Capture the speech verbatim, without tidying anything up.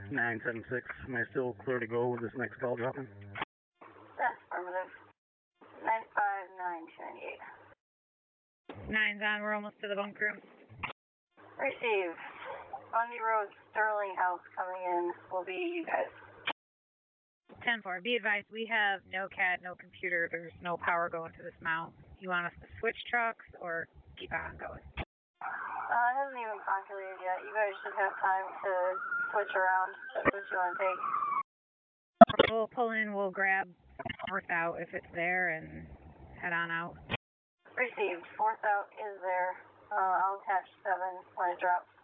nine seven six, am I still clear to go with this next call dropping? That's affirmative. nine five nine two nine eight. Nine's on, we're almost to the bunk room. Receive. Bundy Road, Sterling House coming in will be you guys. ten four, be advised, we have no C A D, no computer, there's no power going to this mount. You want us to switch trucks or keep on going? Uh, it hasn't even populated yet. You guys should have time to switch around. That's what you want to take. We'll pull in, we'll grab fourth out if it's there and head on out. Received. Fourth out is there. Uh, I'll attach seven when it drops.